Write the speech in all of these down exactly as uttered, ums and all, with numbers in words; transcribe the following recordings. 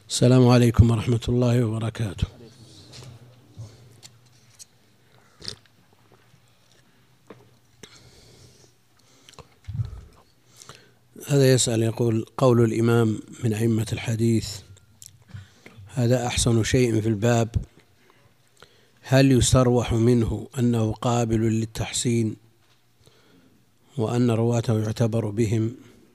السلام عليكم ورحمة الله وبركاته. هذا يسأل يقول: قول الإمام من أئمة الحديث هذا أحسن شيء في الباب، هل يستروح منه أنه قابل للتحسين وأن رواته يعتبر بهم؟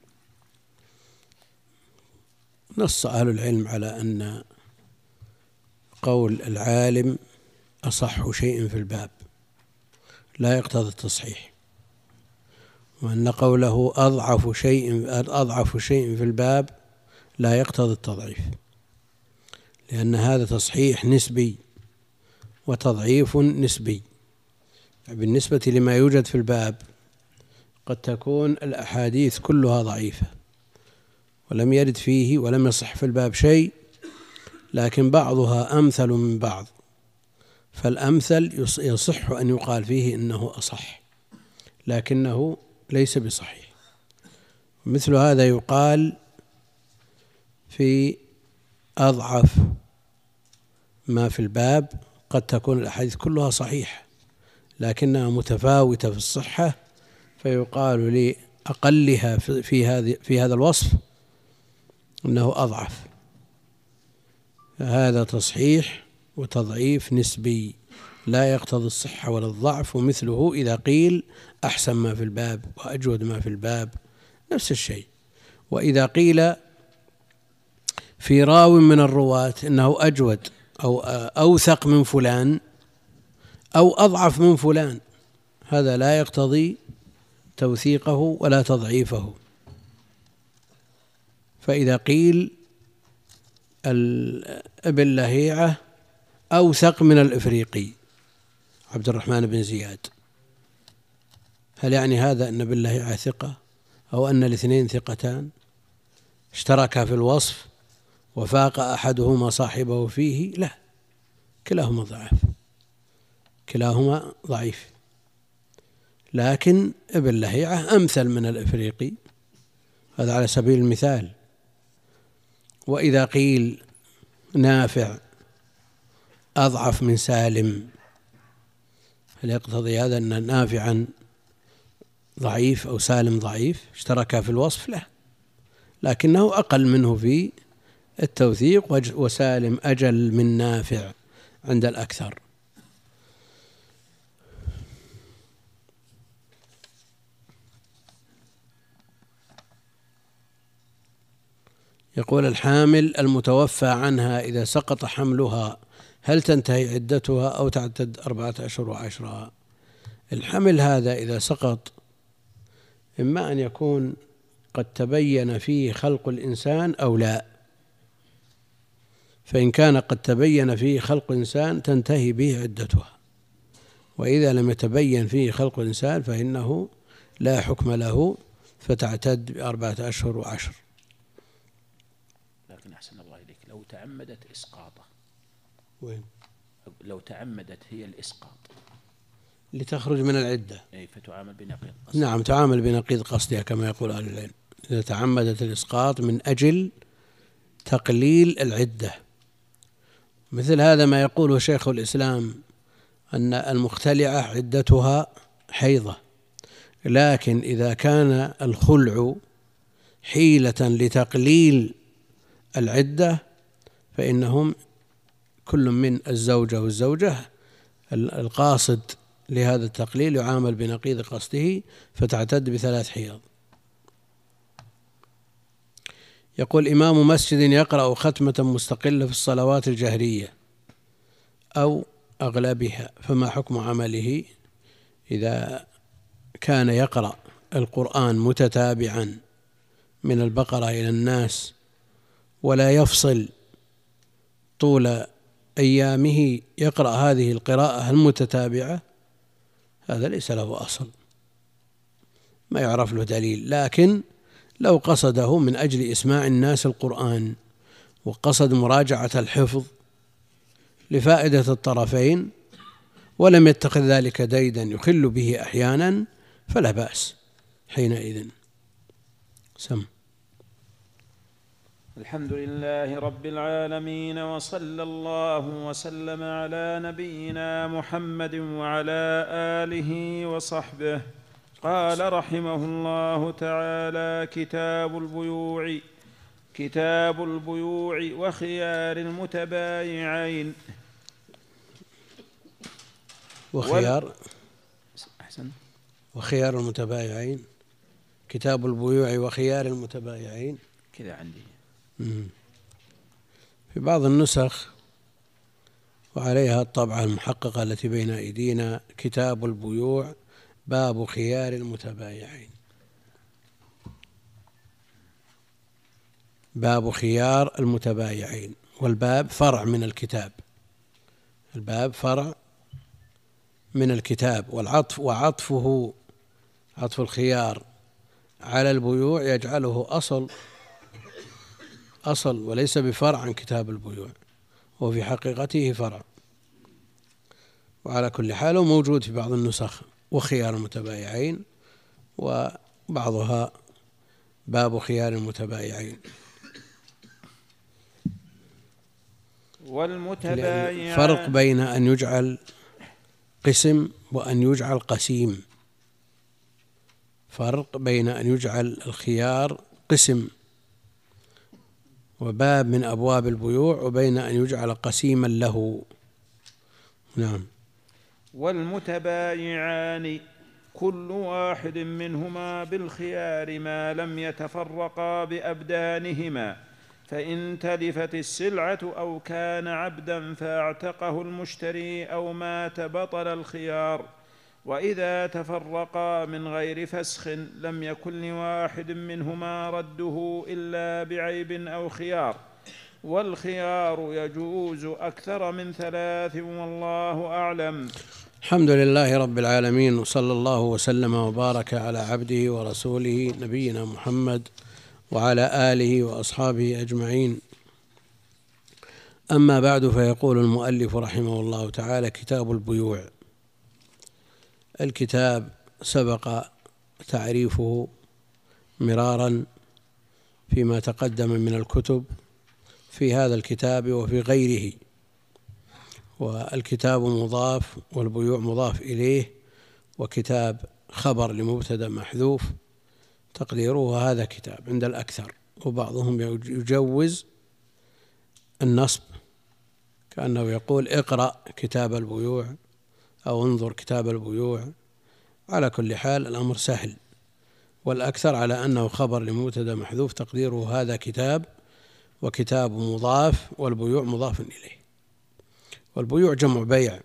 نص أهل العلم على أن قول العالم أصح شيء في الباب لا يقتضي التصحيح، وأن قوله أضعف شيء أضعف شيء في الباب لا يقتضي التضعيف، لأن هذا تصحيح نسبي وتضعيف نسبي. بالنسبة لما يوجد في الباب قد تكون الأحاديث كلها ضعيفة ولم يرد فيه ولم يصح في الباب شيء، لكن بعضها أمثل من بعض، فالأمثل يصح أن يقال فيه إنه أصح لكنه ليس بصحيح. مثل هذا يقال في أضعف ما في الباب، قد تكون الأحاديث كلها صحيحة لكنها متفاوتة في الصحة، فيقال لأقلها في هذه في هذا الوصف أنه أضعف. هذا تصحيح وتضعيف نسبي لا يقتضي الصحة ولا الضعف. ومثله إذا قيل أحسن ما في الباب وأجود ما في الباب نفس الشيء. وإذا قيل في راو من الرواة إنه أجود أو أوثق من فلان أو أضعف من فلان، هذا لا يقتضي توثيقه ولا تضعيفه. فإذا قيل ابن لهيعة أوثق من الإفريقي عبد الرحمن بن زياد، هل يعني هذا أن ابن لهيعة ثقة أو أن الاثنين ثقتان اشتركا في الوصف وفاق أحدهما صاحبه فيه؟ لا، كلاهما ضعف كلاهما ضعيف، لكن ابن لهيعة أمثل من الإفريقي، هذا على سبيل المثال. وإذا قيل نافع أضعف من سالم، هل يقتضي هذا أن نافعا ضعيف أو سالم ضعيف اشتركا في الوصف؟ لا، لكنه أقل منه في التوثيق، وسالم أجل من نافع عند الأكثر. يقول: الحامل المتوفى عنها إذا سقط حملها هل تنتهي عدتها أو تعتد أربعة أشهر وعشرة؟ الحمل هذا إذا سقط إما أن يكون قد تبين فيه خلق الإنسان أو لا، فإن كان قد تبين فيه خلق الإنسان تنتهي به عدتها، وإذا لم يتبين فيه خلق الإنسان فإنه لا حكم له فتعتد بأربعة أشهر وعشر. لكن أحسن الله إليك لو تعمدت إسقاطه، وين؟ لو تعمدت هي الإسقاط لتخرج من العدة، أي فتعامل بنقيض قصدها. نعم، تعامل بنقيض قصدها كما يقول أهل العلم، إذا تعمدت الإسقاط من أجل تقليل العدة. مثل هذا ما يقوله شيخ الإسلام أن المختلعة عدتها حيضة، لكن إذا كان الخلع حيلة لتقليل العدة فإنهم كل من الزوجة والزوجة القاصد لهذا التقليل يعامل بنقيض قصده فتعتد بثلاث حيض. يقول: إمام مسجد يقرأ ختمة مستقلة في الصلوات الجهرية أو أغلبها، فما حكم عمله إذا كان يقرأ القرآن متتابعا من البقرة إلى الناس ولا يفصل طول أيامه يقرأ هذه القراءة المتتابعة؟ هذا ليس له أصل، ما يعرف له دليل. لكن لو قصده من أجل إسماع الناس القرآن وقصد مراجعة الحفظ لفائدة الطرفين ولم يتخذ ذلك ديدا يخل به أحيانا فلا بأس حينئذ. سم الحمد لله رب العالمين، وصلى الله وسلم على نبينا محمد وعلى آله وصحبه. قال رحمه الله تعالى: كتاب البيوع كتاب البيوع وخيار المتبايعين. وخيار أحسن وخيار المتبايعين. كتاب البيوع وخيار المتبايعين كذا عندي. في بعض النسخ وعليها الطبعة المحققة التي بين أيدينا: كتاب البيوع باب خيار المتبايعين. باب خيار المتبايعين، والباب فرع من الكتاب. الباب فرع من الكتاب، والعطف وعطفه عطف الخيار على البيوع يجعله أصل أصل وليس بفرع عن كتاب البيوع، وفي حقيقته فرع. وعلى كل حال موجود في بعض النسخ وخيار المتبايعين، وبعضها باب خيار المتبايعين. والمتبايعان فرق بين أن يجعل قسم وأن يجعل قسيم. فرق بين أن يجعل الخيار قسم وباب من أبواب البيوع، وبين أن يجعل قسيما له. نعم. والمتبايعان كل واحد منهما بالخيار ما لم يتفرقا بأبدانهما، فإن تلفت السلعة أو كان عبدا فاعتقه المشتري أو مات بطل الخيار. وإذا تفرقا من غير فسخ لم يكن لواحد منهما رده إلا بعيب أو خيار، والخيار يجوز أكثر من ثلاث، والله أعلم. الحمد لله رب العالمين، وصلى الله وسلم وبارك على عبده ورسوله نبينا محمد وعلى آله وأصحابه أجمعين. أما بعد، فيقول المؤلف رحمه الله تعالى: كتاب البيوع. الكتاب سبق تعريفه مرارا فيما تقدم من الكتب في هذا الكتاب وفي غيره. والكتاب مضاف والبيوع مضاف إليه، وكتاب خبر لمبتدأ محذوف تقديره هذا كتاب عند الأكثر، وبعضهم يجوز النصب كأنه يقول: اقرأ كتاب البيوع أو انظر كتاب البيوع. على كل حال الأمر سهل، والأكثر على أنه خبر لمبتدأ محذوف تقديره هذا كتاب، وكتاب مضاف والبيوع مضاف إليه. والبيوع جمع بيع.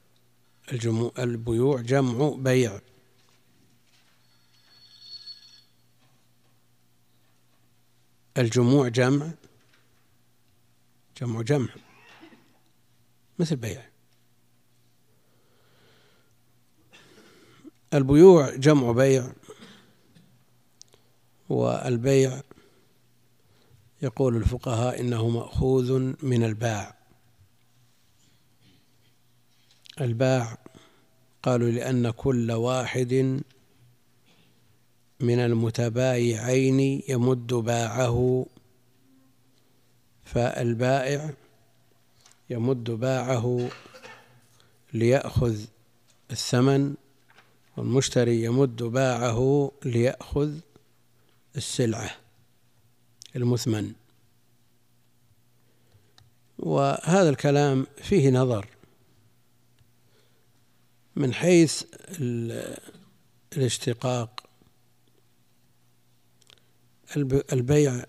البيوع جمع بيع. الجموع جمع جمع جمع مثل بيع. البيوع جمع بيع، والبيع يقول الفقهاء إنه مأخوذ من الباع. الباع قالوا لأن كل واحد من المتبايعين يمد باعه، فالبائع يمد باعه ليأخذ الثمن، والمشتري يمد باعه ليأخذ السلعة المثمن. وهذا الكلام فيه نظر من حيث الاشتقاق. البيع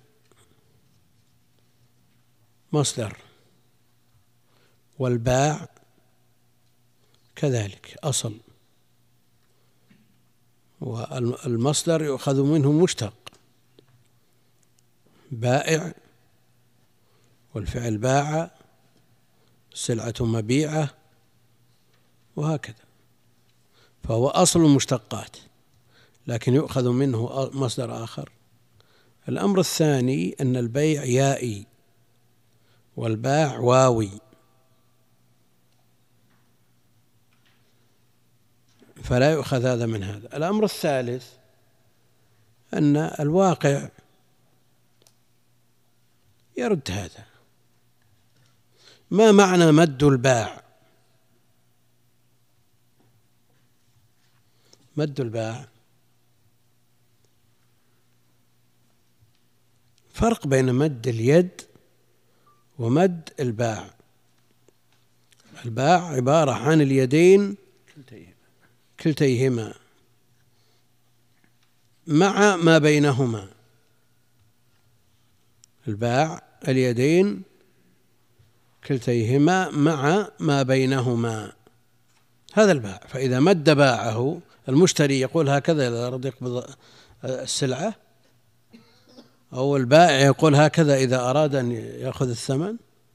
مصدر، والباع كذلك أصل، والمصدر يؤخذ منه مشتق، بائع، والفعل باع، سلعة مبيعة، وهكذا. فهو أصل المشتقات، لكن يؤخذ منه مصدر آخر. الأمر الثاني أن البيع يائي والباع واوي، فلا يؤخذ هذا من هذا. الأمر الثالث أن الواقع يرد هذا. ما معنى مد الباع؟ مد الباع فرق بين مد اليد ومد الباع. الباع عبارة عن اليدين كلتيهما مع ما بينهما. الباع اليدين كلتيهما مع ما بينهما، هذا الباع. فإذا مد باعه المشتري يقول هكذا إذا أراد يقبض السلعة، أو البائع يقول هكذا إذا أراد أن يأخذ الثمن.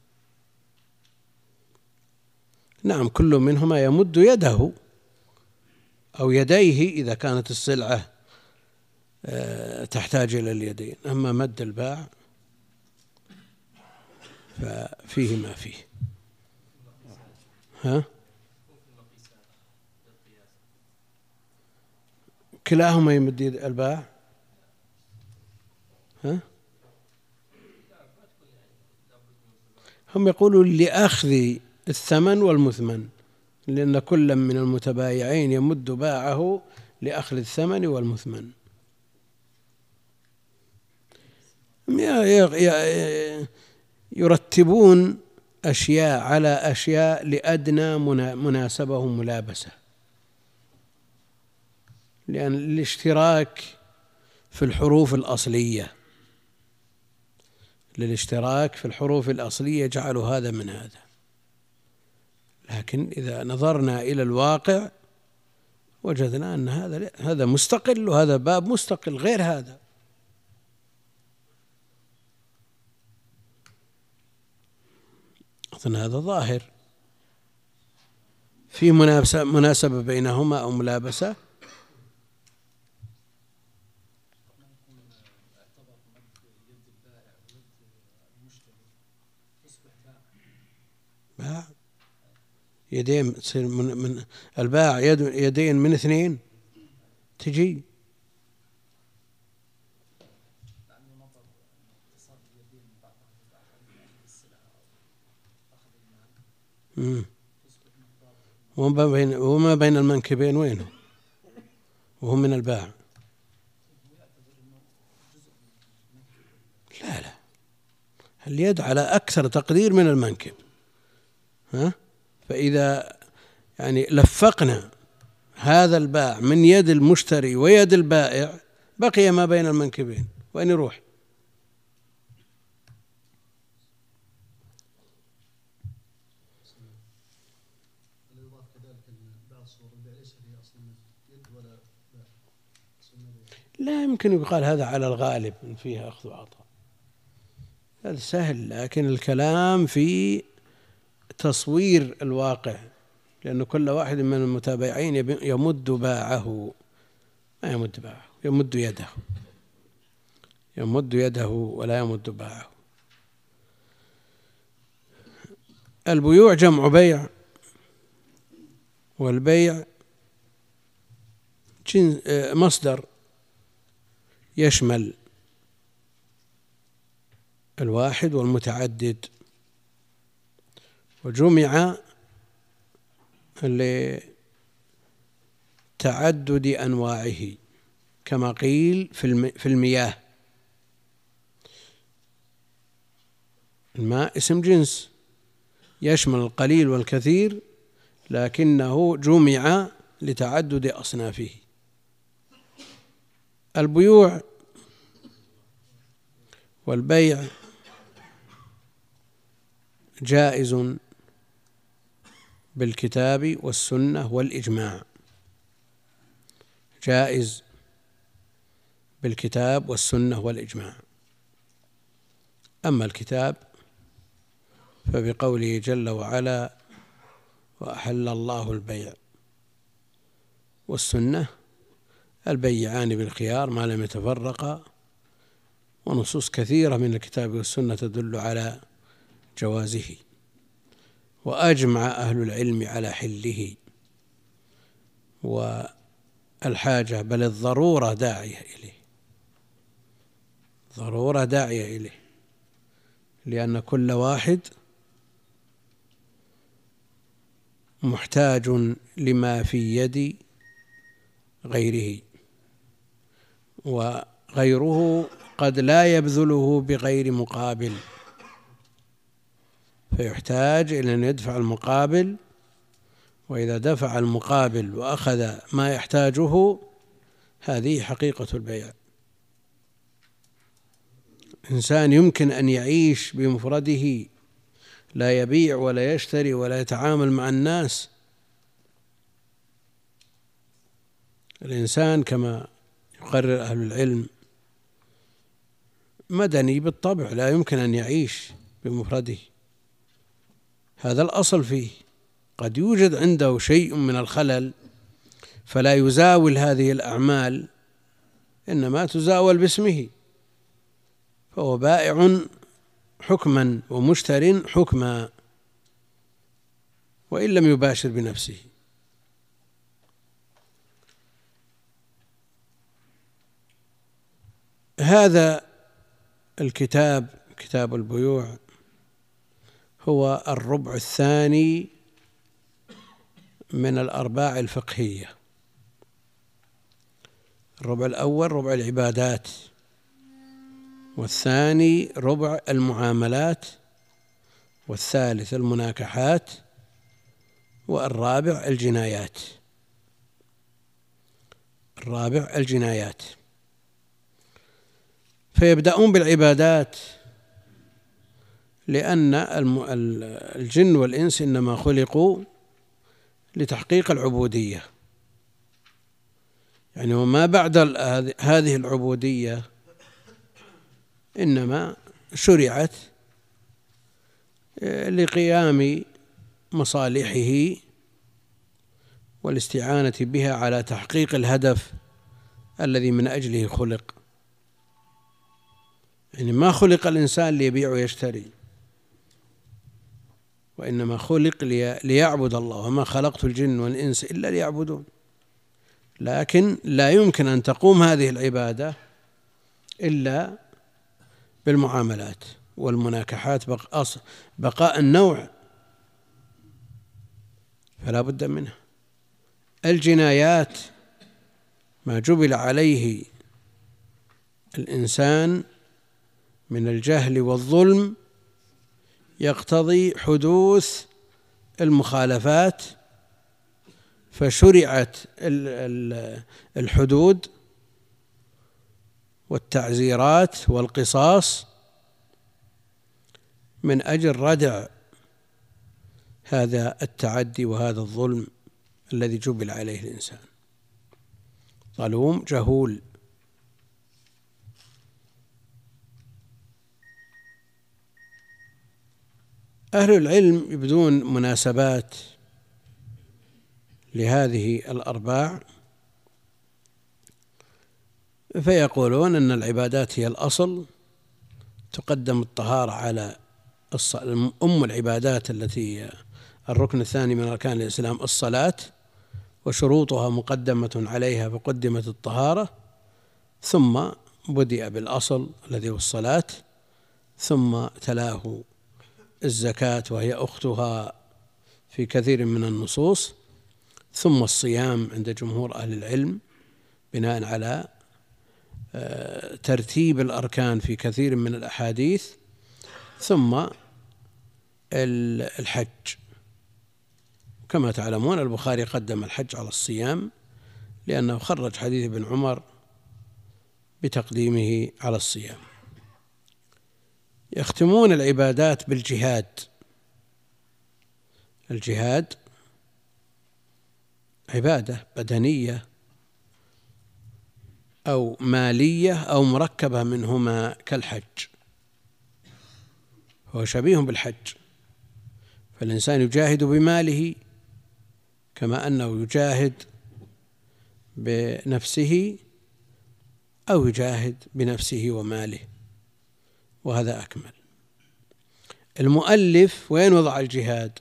نعم، كل منهما يمد يده أو يديه إذا كانت السلعة تحتاج إلى اليدين. أما مد الباع ففيه ما فيه. ها؟ كلاهما يمد الباع. ها؟ هم يقولون لأخذ الثمن والمثمن، لأن كل من المتبايعين يمد باعه لأخذ الثمن والمثمن. يرتبون أشياء على أشياء لأدنى مناسبة وملابسة، لأن الاشتراك في الحروف الأصلية للاشتراك في الحروف الأصلية جعلوا هذا من هذا. لكن إذا نظرنا إلى الواقع وجدنا أن هذا هذا مستقل وهذا باب مستقل غير هذا. أظن هذا ظاهر. في مناسبة بينهما أو ملابسة. باع يدين تصير من, من الباع يد يدين من اثنين تجي. امم وما بين وما بين المنكبين وينه وهو من الباع. لا لا، اليد على أكثر تقدير من المنكب. ها؟ فإذا يعني لفقنا هذا الباع من يد المشتري ويد البائع بقي ما بين المنكبين، وين يروح؟ لا يمكن يقال هذا على الغالب إن فيها أخذ وعطاء، هذا سهل. لكن الكلام في تصوير الواقع، لأن كل واحد من المتابعين يمد باعه، ما يمد باعه، يمد يده، يمد يده ولا يمد باعه. البيوع جمع بيع، والبيع مصدر يشمل الواحد والمتعدد، وجمع لتعدد أنواعه كما قيل في المياه. الماء اسم جنس يشمل القليل والكثير، لكنه جمع لتعدد أصنافه. البيوع والبيع جائز بالكتاب والسنة والإجماع، جائز بالكتاب والسنة والإجماع. أما الكتاب فبقوله جل وعلا وأحل الله البيع، والسنة البيعان بالخيار ما لم يتفرقا، ونصوص كثيرة من الكتاب والسنة تدل على جوازه، وأجمع أهل العلم على حله، والحاجة بل الضرورة داعية إليه، ضرورة داعية إليه. لأن كل واحد محتاج لما في يد غيره، وغيره قد لا يبذله بغير مقابل، فيحتاج إلى أن يدفع المقابل، وإذا دفع المقابل وأخذ ما يحتاجه هذه حقيقة البيع. إنسان يمكن أن يعيش بمفرده لا يبيع ولا يشتري ولا يتعامل مع الناس. الإنسان كما يقرر أهل العلم مدني بالطبع، لا يمكن أن يعيش بمفرده، هذا الأصل فيه. قد يوجد عنده شيء من الخلل فلا يزاول هذه الأعمال، إنما تزاول باسمه، فهو بائع حكما ومشتر حكما وإن لم يباشر بنفسه. هذا الكتاب كتاب البيوع هو الربع الثاني من الأرباع الفقهية. الربع الأول ربع العبادات، والثاني ربع المعاملات، والثالث المناكحات، والرابع الجنايات. الرابع الجنايات. فيبدأون بالعبادات لأن الجن والإنس إنما خلقوا لتحقيق العبودية، يعني وما بعد هذه العبودية إنما شرعت لقيام مصالحه والاستعانة بها على تحقيق الهدف الذي من أجله خلق. يعني ما خلق الإنسان ليبيع ويشتري، وإنما خلق ليعبد الله، وما خلقت الجن والإنس إلا ليعبدون. لكن لا يمكن أن تقوم هذه العبادة إلا بالمعاملات والمناكحات، بقاء النوع فلا بد منها. الجنايات ما جبل عليه الإنسان من الجهل والظلم يقتضي حدوث المخالفات، فشرعت الحدود والتعزيرات والقصاص من أجل ردع هذا التعدي وهذا الظلم الذي جبل عليه الإنسان. ظلوم جهول. أهل العلم يبدون مناسبات لهذه الأرباع، فيقولون أن العبادات هي الأصل، تقدم الطهارة على أم العبادات التي الركن الثاني من أركان الإسلام الصلاة، وشروطها مقدمة عليها فقدمت الطهارة، ثم بدأ بالأصل الذي هو الصلاة، ثم تلاه الزكاة وهي أختها في كثير من النصوص، ثم الصيام عند جمهور أهل العلم بناء على ترتيب الأركان في كثير من الأحاديث، ثم الحج. كما تعلمون البخاري قدم الحج على الصيام لأنه خرج حديث ابن عمر بتقديمه على الصيام. يختمون العبادات بالجهاد. الجهاد عبادة بدنية أو مالية أو مركبة منهما كالحج، هو شبيه بالحج، فالإنسان يجاهد بماله كما أنه يجاهد بنفسه أو يجاهد بنفسه وماله، وهذا أكمل. المؤلف وين وضع الجهاد؟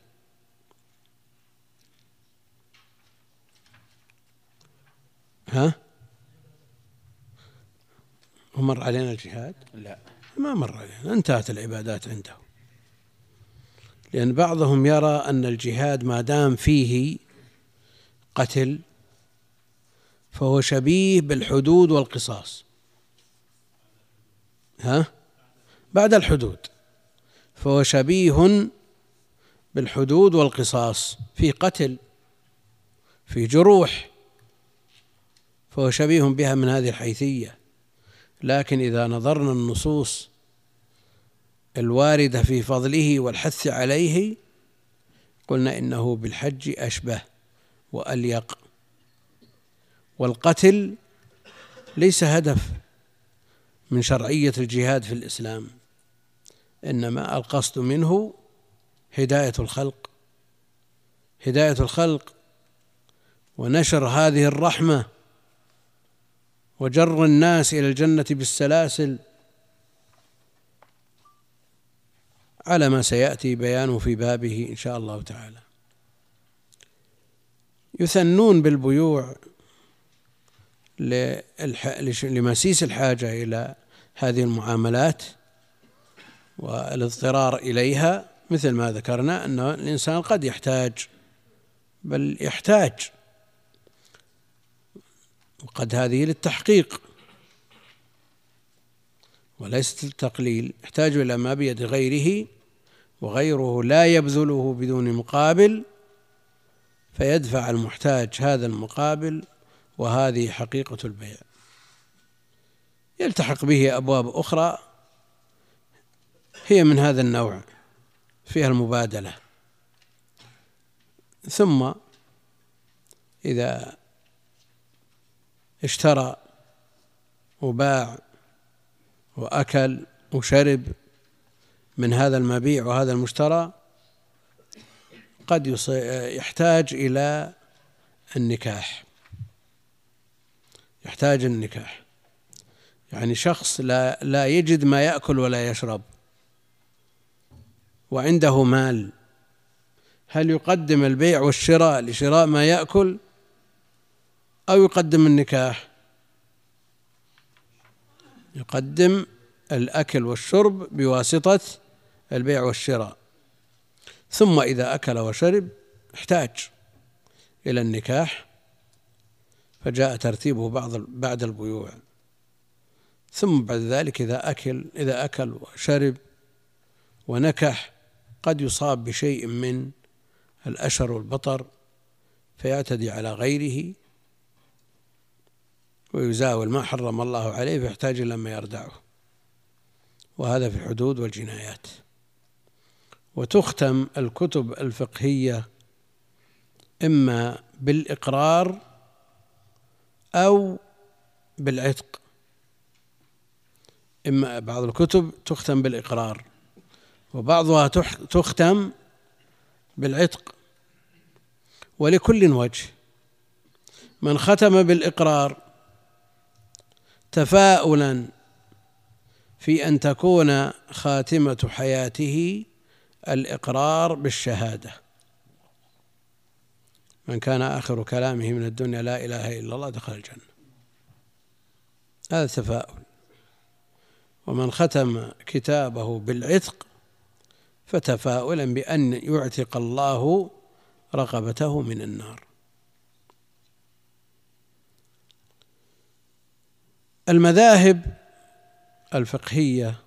ها؟ ومر علينا الجهاد؟ لا ما مر عليه، انتهت العبادات عنده. لأن بعضهم يرى أن الجهاد ما دام فيه قتل فهو شبيه بالحدود والقصاص. ها؟ بعد الحدود فهو شبيه بالحدود والقصاص، في قتل في جروح، فهو شبيه بها من هذه الحيثية. لكن إذا نظرنا النصوص الواردة في فضله والحث عليه قلنا إنه بالحج أشبه وأليق. والقتل ليس هدف من شرعية الجهاد في الإسلام، إنما القصد منه هداية الخلق هداية الخلق ونشر هذه الرحمة وجر الناس إلى الجنة بالسلاسل، على ما سيأتي بيانه في بابه إن شاء الله تعالى. يثنون بالبيوع لمسيس الحاجة إلى هذه المعاملات والاضطرار إليها، مثل ما ذكرنا أن الإنسان قد يحتاج، بل يحتاج، وقد هذه للتحقيق وليست للتقليل، يحتاج إلى ما بيد غيره وغيره لا يبذله بدون مقابل، فيدفع المحتاج هذا المقابل، وهذه حقيقة البيع. يلتحق به أبواب أخرى هي من هذا النوع فيها المبادلة. ثم إذا اشترى وباع وأكل وشرب من هذا المبيع وهذا المشترى قد يحتاج إلى النكاح يحتاج النكاح يعني شخص لا, لا يجد ما يأكل ولا يشرب وعنده مال، هل يقدم البيع والشراء لشراء ما يأكل أو يقدم النكاح؟ يقدم الأكل والشرب بواسطة البيع والشراء، ثم إذا أكل وشرب احتاج إلى النكاح فجاء ترتيبه بعض بعد البيوع. ثم بعد ذلك إذا أكل إذا أكل وشرب ونكح قد يصاب بشيء من الأشر والبطر فيعتدي على غيره ويزاول ما حرم الله عليه فيحتاج إلى ما يردعه، وهذا في الحدود والجنايات. وتختم الكتب الفقهية إما بالإقرار أو بالعتق، إما بعض الكتب تختم بالإقرار وبعضها تختم بالعتق، ولكل وجه. من ختم بالإقرار تفاؤلا في أن تكون خاتمة حياته الإقرار بالشهادة، من كان آخر كلامه من الدنيا لا إله إلا الله دخل الجنة، هذا تفاؤل. ومن ختم كتابه بالعتق فتفاؤلا بأن يعتق الله رقبته من النار. المذاهب الفقهية،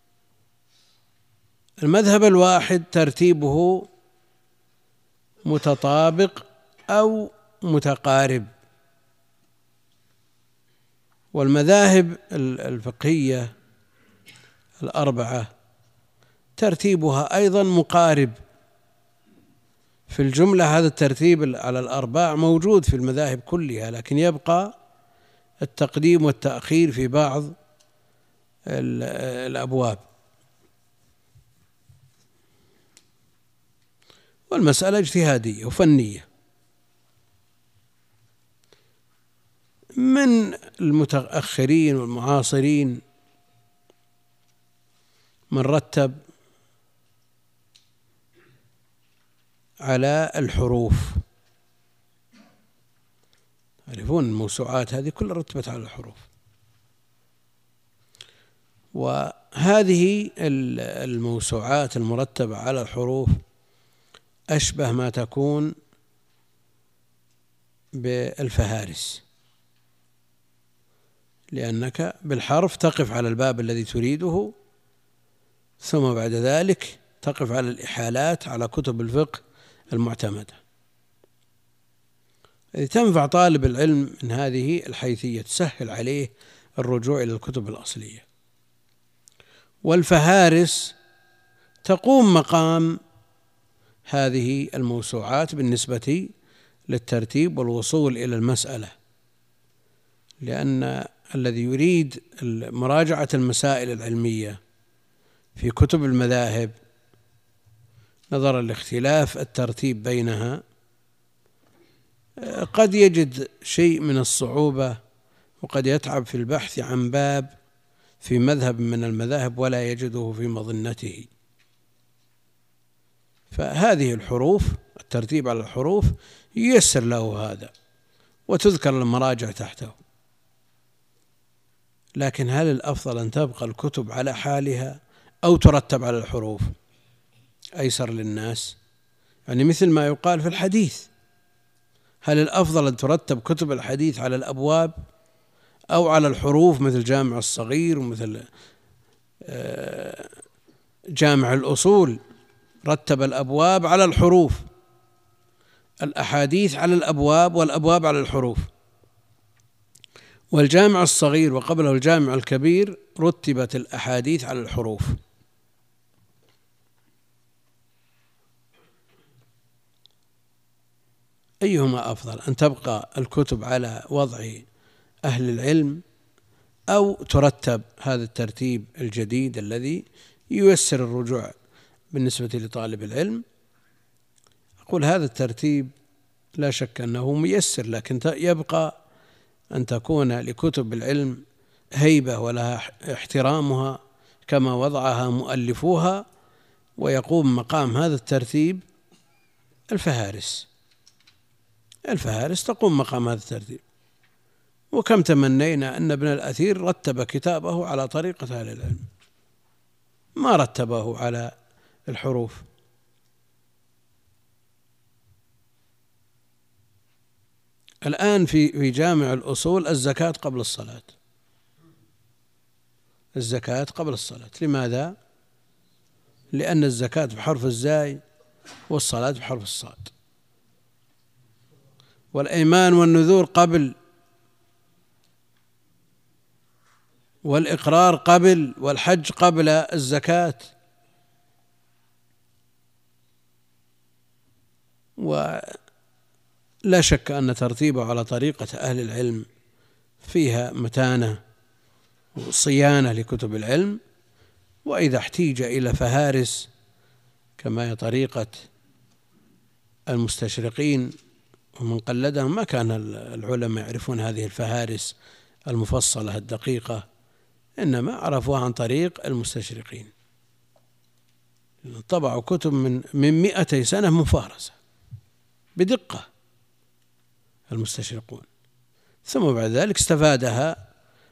المذهب الواحد ترتيبه متطابق أو متقارب، والمذاهب الفقهية الأربعة ترتيبها أيضا مقارب. في الجملة هذا الترتيب على الأرباع موجود في المذاهب كلها، لكن يبقى التقديم والتأخير في بعض الأبواب. والمسألة اجتهادية وفنية. من المتأخرين والمعاصرين من رتب على الحروف، تعرفون الموسوعات هذه كلها رتبت على الحروف، وهذه الموسوعات المرتبة على الحروف أشبه ما تكون بالفهارس، لأنك بالحرف تقف على الباب الذي تريده، ثم بعد ذلك تقف على الإحالات على كتب الفقه المعتمدة. تنفع طالب العلم من هذه الحيثية، تسهل عليه الرجوع إلى الكتب الأصلية. والفهارس تقوم مقام هذه الموسوعات بالنسبة للترتيب والوصول إلى المسألة، لأن الذي يريد مراجعة المسائل العلمية في كتب المذاهب نظرا لاختلاف الترتيب بينها قد يجد شيء من الصعوبة، وقد يتعب في البحث عن باب في مذهب من المذاهب ولا يجده في مظنته. فهذه الحروف، الترتيب على الحروف ييسر له هذا، وتذكر المراجع تحته. لكن هل الأفضل أن تبقى الكتب على حالها أو ترتب على الحروف؟ أيسر للناس، يعني مثل ما يقال في الحديث، هل الأفضل أن ترتب كتب الحديث على الأبواب أو على الحروف، مثل جامع الصغير ومثل جامع الأصول رتب الأبواب على الحروف، الأحاديث على الأبواب والأبواب على الحروف. والجامع الصغير وقبله الجامع الكبير رتبت الأحاديث على الحروف. أيهما أفضل، أن تبقى الكتب على وضع أهل العلم أو ترتب هذا الترتيب الجديد الذي ييسر الرجوع بالنسبة لطالب العلم؟ أقول هذا الترتيب لا شك أنه ميسر، لكن يبقى أن تكون لكتب العلم هيبة ولها احترامها كما وضعها مؤلفوها، ويقوم مقام هذا الترتيب الفهارس. الفهارس تقوم مقام هذا الترتيب. وكم تمنينا أن ابن الأثير رتب كتابه على طريقة أهل العلم، ما رتبه على الحروف. الآن في في جامع الأصول الزكاة قبل الصلاة، الزكاة قبل الصلاة. لماذا؟ لأن الزكاة بحرف الزاي والصلاة بحرف الصاد، والأيمان والنذور قبل، والإقرار قبل، والحج قبل الزكاة. ولا شك أن ترتيبه على طريقة أهل العلم فيها متانة وصيانة لكتب العلم. وإذا احتيج إلى فهارس كما هي طريقة المستشرقين ومن قلدهم، ما كان العلماء يعرفون هذه الفهارس المفصلة الدقيقة، إنما عرفوها عن طريق المستشرقين. طبعوا كتب من من مئتي سنة مفارسة بدقة المستشرقون، ثم بعد ذلك استفادها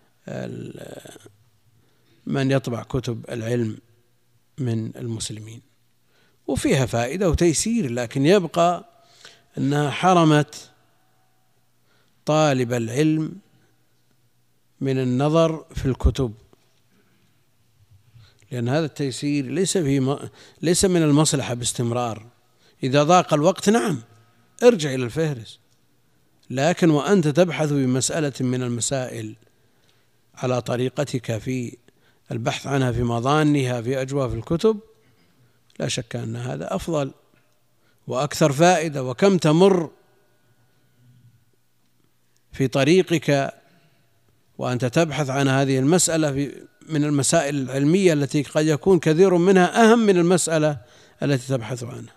من يطبع كتب العلم من المسلمين، وفيها فائدة وتيسير، لكن يبقى أنها حرمت طالب العلم من النظر في الكتب، لأن هذا التيسير ليس فيه ليس من المصلحة باستمرار. إذا ضاق الوقت نعم ارجع إلى الفهرس، لكن وأنت تبحث بمسألة من المسائل على طريقتك في البحث عنها في مظانها في أجواف الكتب، لا شك أن هذا أفضل وأكثر فائدة. وكم تمر في طريقك وأنت تبحث عن هذه المسألة في من المسائل العلمية التي قد يكون كثير منها أهم من المسألة التي تبحث عنها.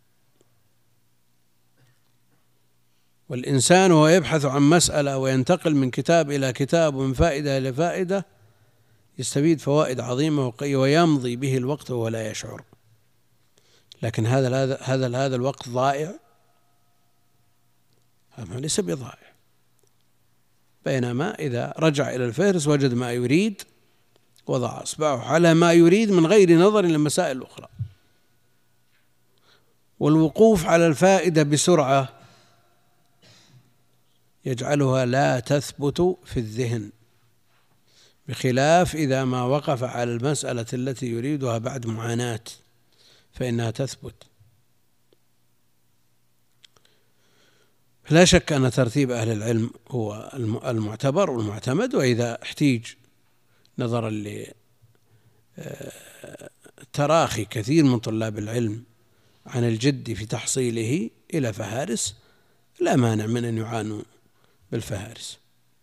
والإنسان وهو يبحث عن مسألة وينتقل من كتاب إلى كتاب ومن فائدة إلى فائدة يستفيد فوائد عظيمة ويمضي به الوقت وهو لا يشعر. لكن هذا هذا هذا هذا الوقت ضائع، هذا ليس بضائع. بينما إذا رجع إلى الفهرس وجد ما يريد وضع إصبعه على ما يريد من غير نظر إلى المسائل الأخرى. والوقوف على الفائدة بسرعة يجعلها لا تثبت في الذهن، بخلاف إذا ما وقف على المسألة التي يريدها بعد معاناة فإنها تثبت. لا شك أن ترتيب أهل العلم هو المعتبر والمعتمد، وإذا احتيج نظرا لتراخي كثير من طلاب العلم عن الجد في تحصيله إلى فهارس لا مانع من أن يعانوا بالفهارس.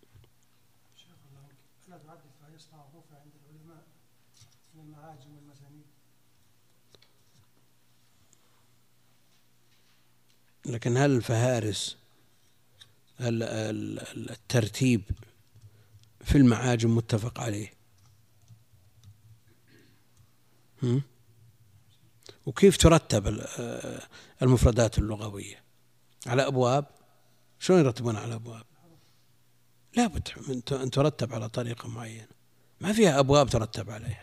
لكن هل الفهارس الترتيب في المعاجم متفق عليه؟ هم؟ وكيف ترتب المفردات اللغوية على أبواب؟ شلون يرتبون على أبواب؟ لا بد أن ترتب على طريقة معينة، ما فيها أبواب ترتب عليها،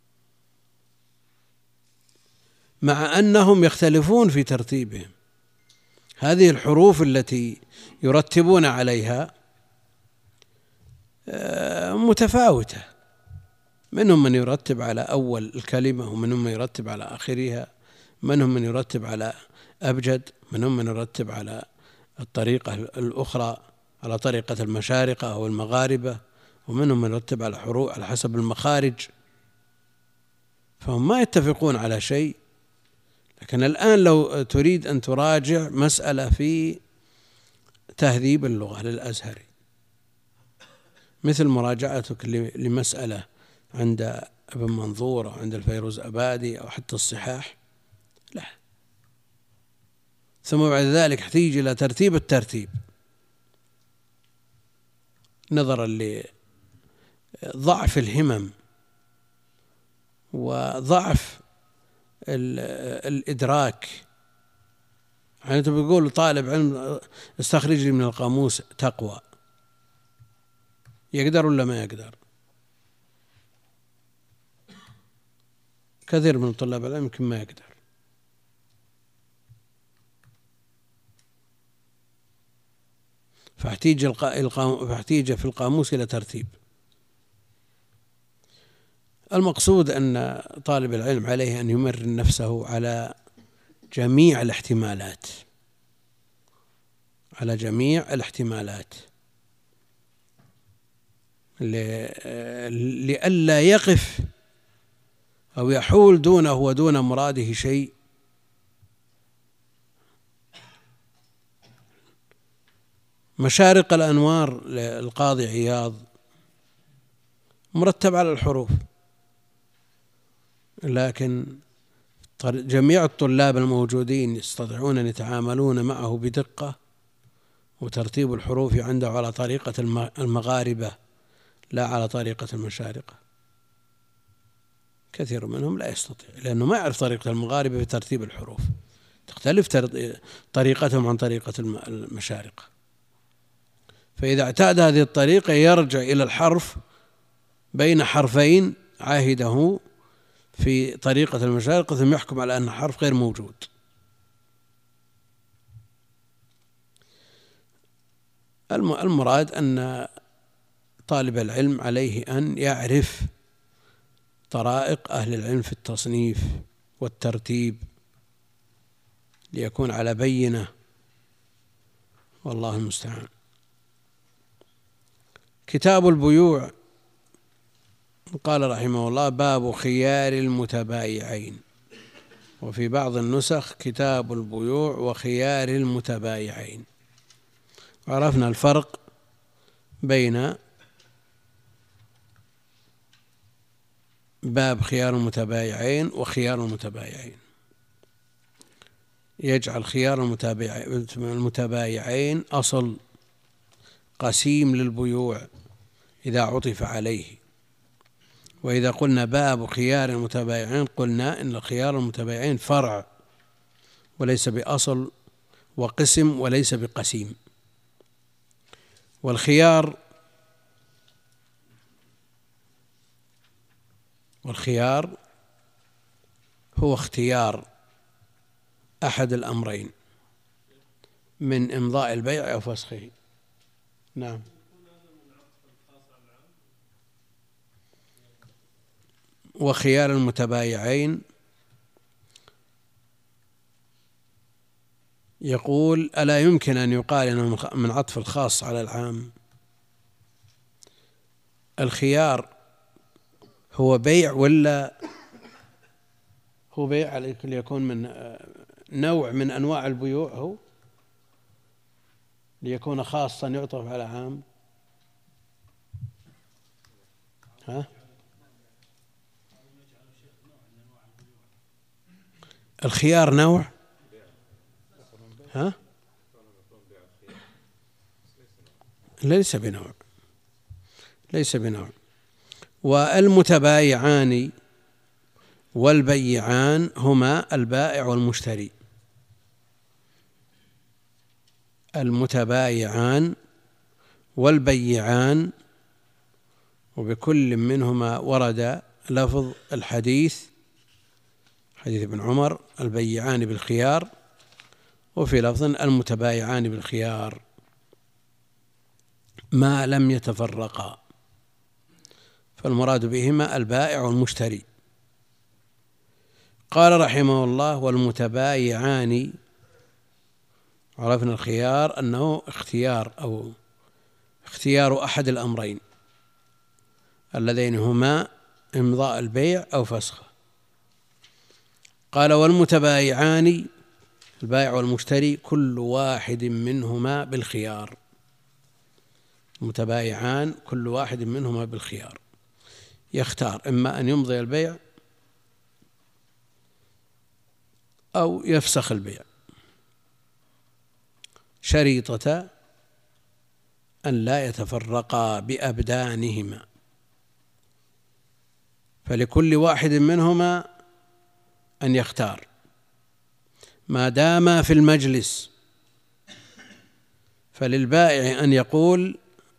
مع أنهم يختلفون في ترتيبهم. هذه الحروف التي يرتبون عليها متفاوتة، منهم من يرتب على أول الكلمة، ومنهم من يرتب على آخرها، منهم من يرتب على أبجد، منهم من يرتب على الطريقة الأخرى على طريقة المشارقة أو المغاربة، ومنهم من يرتب على حروف على حسب المخارج، فهم ما يتفقون على شيء. لكن الآن لو تريد أن تراجع مسألة في تهذيب اللغة للأزهري، مثل مراجعتك لمسألة عند ابن منظور أو عند الفيروز أبادي أو حتى الصحاح، لا، ثم بعد ذلك تحتاج إلى ترتيب الترتيب نظرا لضعف الهمم وضعف الإدراك. يعني أنت بيقول طالب علم استخرج لي من القاموس تقوى، يقدر ولا ما يقدر؟ كثير من طلاب العلم يمكن ما يقدر. فاحتيج فاحتيج في القاموس إلى ترتيب. المقصود أن طالب العلم عليه أن يمرن نفسه على جميع الاحتمالات، على جميع الاحتمالات لئلا يقف أو يحول دونه ودون مراده شيء. مشارق الأنوار للقاضي عياض مرتب على الحروف، لكن جميع الطلاب الموجودين يستطيعون أن يتعاملون معه بدقة، وترتيب الحروف عنده على طريقة المغاربة لا على طريقة المشارقة. كثير منهم لا يستطيع لأنه ما يعرف طريقة المغاربة في ترتيب الحروف، تختلف طريقتهم عن طريقة المشارقة. فإذا اعتاد هذه الطريقة يرجع إلى الحرف بين حرفين عاهده في طريقة المشارقة ثم يحكم على أن حرف غير موجود. المراد أن طالب العلم عليه أن يعرف طرائق أهل العلم في التصنيف والترتيب ليكون على بينة، والله المستعان. كتاب البيوع قال رحمه الله: باب خيار المتبايعين، وفي بعض النسخ كتاب البيوع وخيار المتبايعين. عرفنا الفرق بين باب خيار المتبايعين وخيار المتبايعين. يجعل خيار المتبايعين أصل قسيم للبيوع إذا عطف عليه، وإذا قلنا باب خيار المتبايعين قلنا إن خيار المتبايعين فرع وليس بأصل، وقسم وليس بقسيم. والخيار والخيار هو اختيار أحد الأمرين من إمضاء البيع أو فسخه. نعم. وخيار المتبايعين يقول ألا يمكن أن يقال إنه من عطف الخاص على العام؟ الخيار هو بيع ولا هو بيع ليكون من نوع من أنواع البيوع، هو ليكون خاصا يعطف على عام. ها؟ الخيار نوع؟ ها؟ ليس بنوع، ليس بنوع. والمتبايعان والبيعان هما البائع والمشتري. المتبايعان والبيعان، وبكل منهما ورد لفظ الحديث، حديث ابن عمر: البيعان بالخيار، وفي لفظ: المتبايعان بالخيار ما لم يتفرقا، فالمراد بهما البائع والمشتري. قال رحمه الله: والمتبايعان، عرفنا الخيار أنه اختيار أو اختيار أحد الأمرين اللذين هما إمضاء البيع أو فسخه. قال: والمتبايعان، البائع والمشتري، كل واحد منهما بالخيار. المتبايعان كل واحد منهما بالخيار، يختار إما أن يمضي البيع أو يفسخ البيع، شريطة أن لا يتفرقا بأبدانهما، فلكل واحد منهما أن يختار ما دام في المجلس. فللبائع أن يقول: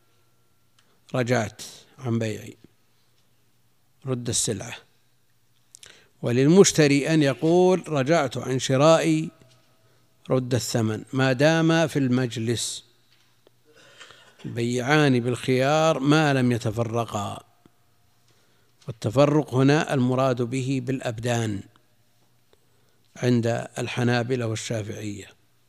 رجعت عن بيعي، رد السلعة. وللمشتري أن يقول: رجعت عن شرائي، رد الثمن، ما دام في المجلس. البيعان بالخيار ما لم يتفرقا، والتفرق هنا المراد به بالأبدان عند الحنابلة والشافعية،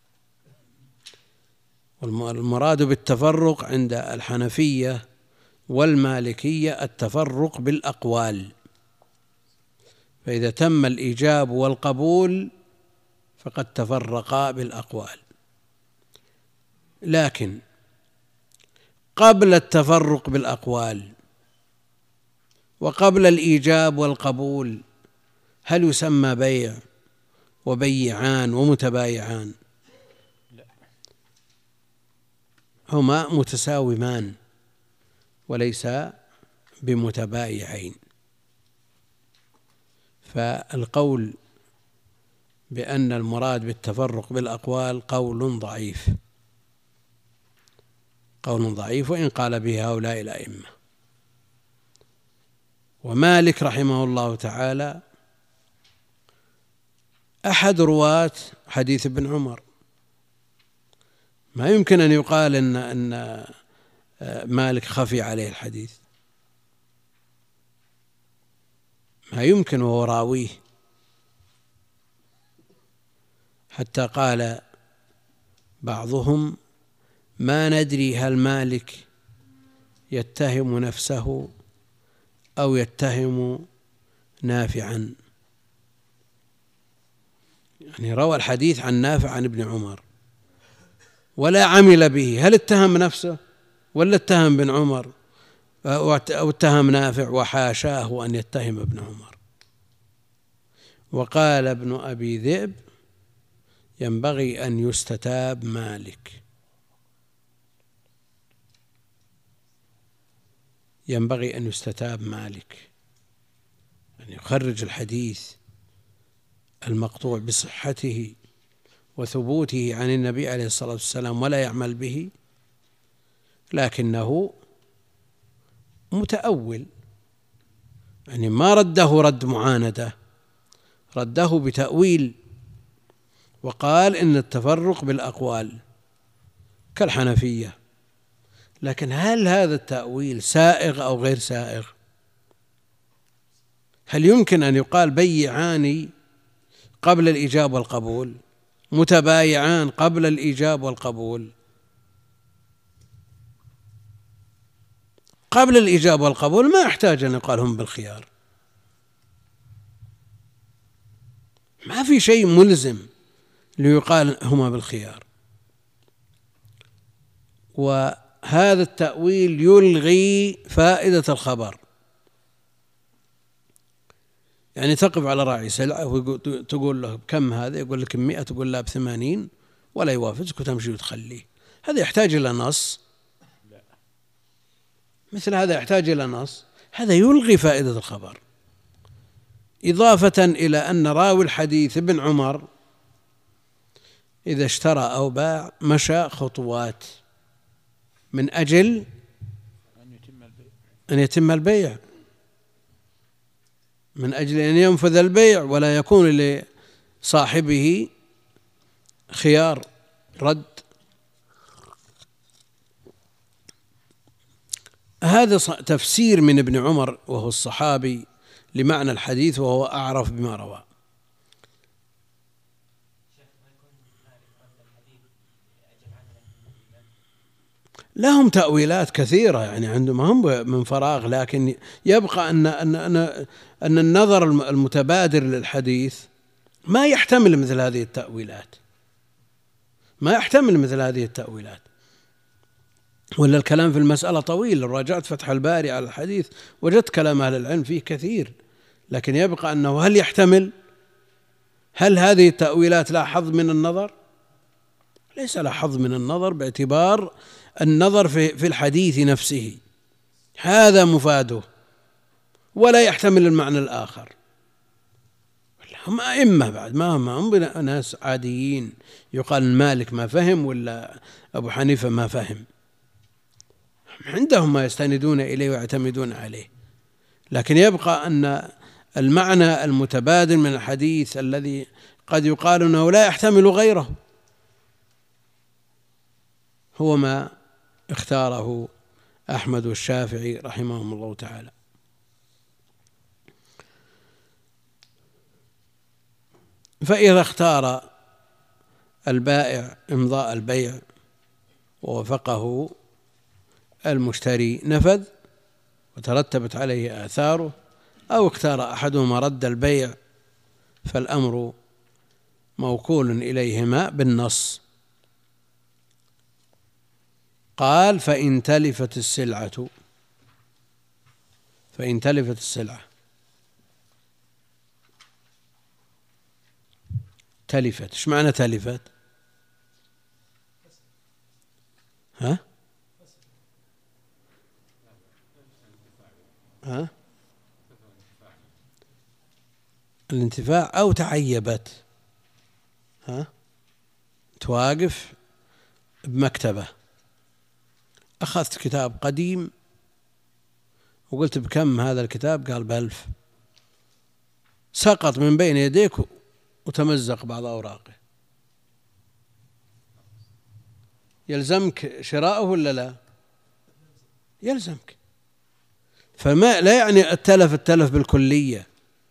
والمراد بالتفرق عند الحنفية والمالكية التفرق بالأقوال. فإذا تم الإيجاب والقبول فقد تفرقا بالأقوال. لكن قبل التفرق بالأقوال وقبل الإيجاب والقبول هل يسمى بيع وبيعان ومتبايعان؟ هما متساومان وليس بمتبايعين. فالقول بأن المراد بالتفرق بالأقوال قول ضعيف، قول ضعيف وإن قال به هؤلاء الأئمة. ومالك رحمه الله تعالى أحد رواة حديث ابن عمر، ما يمكن أن يقال إن أن مالك خفي عليه الحديث، ما يمكن وهو راويه. حتى قال بعضهم: ما ندري هل مالك يتهم نفسه أو يتهم نافعا، يعني روى الحديث عن نافع عن ابن عمر ولا عمل به، هل اتهم نفسه ولا اتهم ابن عمر أو اتهم نافع؟ وحاشاه أن يتهم ابن عمر. وقال ابن أبي ذئب: ينبغي أن يستتاب مالك، ينبغي أن يستتاب مالك، أن يخرج الحديث المقطوع بصحته وثبوته عن النبي عليه الصلاة والسلام ولا يعمل به، لكنه متأول يعني ما رده رد معاندة، رده بتأويل، وقال إن التفرق بالأقوال كالحنفية. لكن هل هذا التأويل سائغ أو غير سائغ؟ هل يمكن أن يقال بيعان قبل الإيجاب والقبول، متبايعان قبل الإيجاب والقبول؟ قبل الإيجاب والقبول ما يحتاج أن يقال هم بالخيار، ما في شيء ملزم ليقال هما بالخيار. وهذا التأويل يلغي فائدة الخبر. يعني تقف على راعي سلعة وتقول له كم هذا، يقول لك مئة، تقول له بثمانين، ولا يوافقك وتمشي وتخليه. هذا يحتاج إلى نص؟ مثل هذا يحتاج إلى نص. هذا يلغي فائدة الخبر. إضافة إلى أن راوي الحديث ابن عمر إذا اشترى أو باع مشى خطوات من أجل أن يتم البيع، من أجل أن ينفذ البيع ولا يكون لصاحبه خيار رد. هذا تفسير من ابن عمر وهو الصحابي لمعنى الحديث، وهو أعرف بما روى. لهم تأويلات كثيرة، يعني عندهم هم من فراغ، لكن يبقى أن أن أن أن النظر المتبادر للحديث ما يحتمل مثل هذه التأويلات، ما يحتمل مثل هذه التأويلات. ولا الكلام في المسألة طويل، لو راجعت فتح الباري على الحديث وجدت كلام أهل العلم فيه كثير، لكن يبقى أنه هل يحتمل؟ هل هذه التأويلات لا حظ من النظر؟ ليس لا حظ من النظر، باعتبار النظر في في الحديث نفسه هذا مفاده، ولا يحتمل المعنى الآخر. هم أئمة بعد، ما هم هم ناس عاديين يقال مالك ما فهم ولا أبو حنيفة ما فهم، عندهم ما يستندون إليه ويعتمدون عليه. لكن يبقى أن المعنى المتبادل من الحديث الذي قد يقال أنه لا يحتمل غيره هو ما اختاره أحمد والشافعي رحمهم الله تعالى. فإذا اختار البائع إمضاء البيع ووافقه المشتري نفذ وترتبت عليه آثاره، أو اختار أحدهما رد البيع، فالأمر موكول إليهما بالنص. قال فإن تلفت السلعة، فإن تلفت السلعة تلفت، إيش معنى تلفت؟ ها؟ ها؟ الانتفاع أو تعيبت. ها؟ تواقف بمكتبة، أخذت كتاب قديم وقلت بكم هذا الكتاب؟ قال بألف، سقط من بين يديك وتمزق بعض أوراقه، يلزمك شراءه ولا لا؟ يلزمك. فما لا يعني التلف التلف بالكلية،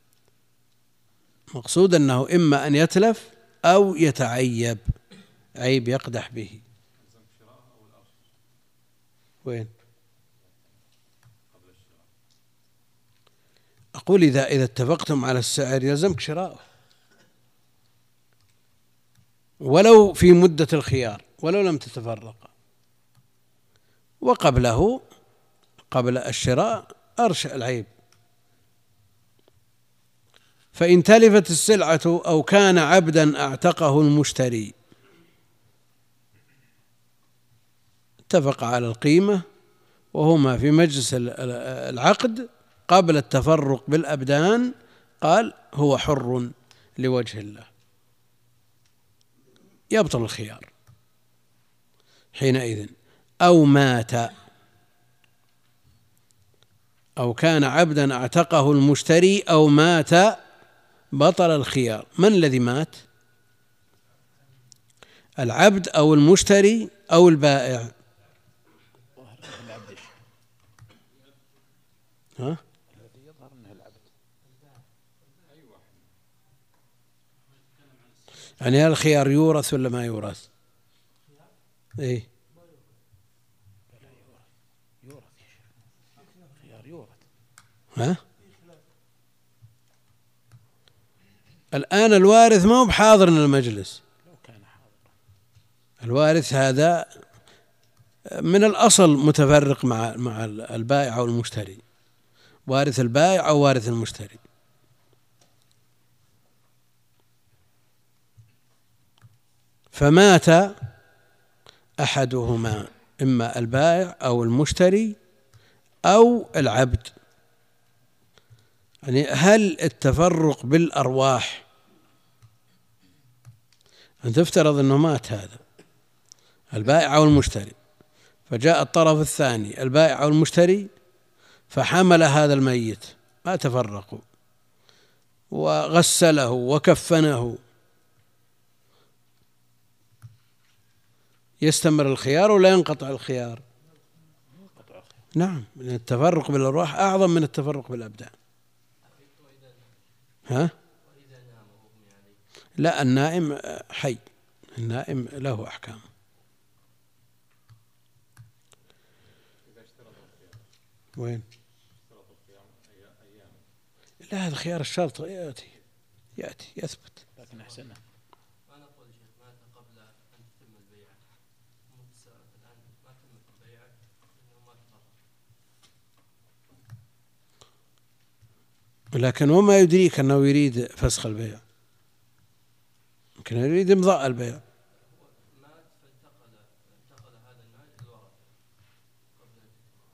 مقصود أنه إما أن يتلف أو يتعيب، عيب يقدح به. وين؟ أقول إذا إذا اتفقتم على السعر يلزمك شراءه، ولو في مدة الخيار، ولو لم تتفرق. وقبله قبل الشراء أرشأ العيب. فإن تلفت السلعة أو كان عبدا أعتقه المشتري، اتفق على القيمة وهما في مجلس العقد قبل التفرق بالأبدان، قال هو حر لوجه الله، يبطل الخيار حينئذ. أو مات، أو كان عبدا اعتقه المشتري أو مات بطل الخيار. من الذي مات؟ العبد أو المشتري أو البائع؟ ها؟ يعني هل الخيار يورث ولا ما يورث؟ إيه؟ ها؟ الآن الوارث ما هو بحاضر المجلس. الوارث هذا من الأصل متفرق مع مع البائع أو المشتري، وارث البائع أو وارث المشتري. فمات أحدهما، إما البائع أو المشتري أو العبد. يعني هل التفرق بالأرواح، أن تفترض أنه مات هذا البائع أو المشتري، فجاء الطرف الثاني البائع أو المشتري فحمل هذا الميت، ما تفرقوا، وغسله وكفنه، يستمر الخيار ولا ينقطع الخيار؟ نعم، التفرق بالأرواح أعظم من التفرق بالأبدان. ها؟ لا، النائم حي، النائم له أحكام. وين؟ لا، هذا خيار الشرط يأتي يأتي يثبت. لكن أحسنه ما نقول يا شيخ مات قبل أن تتم البيعة، الآن ما تمت البيعة إنه ما تفرق. لكن وما يدريك أنه يريد فسخ البيع، يمكن يريد إمضاء البيع. مات فانتقل انتقل هذا المال للورثة قبل.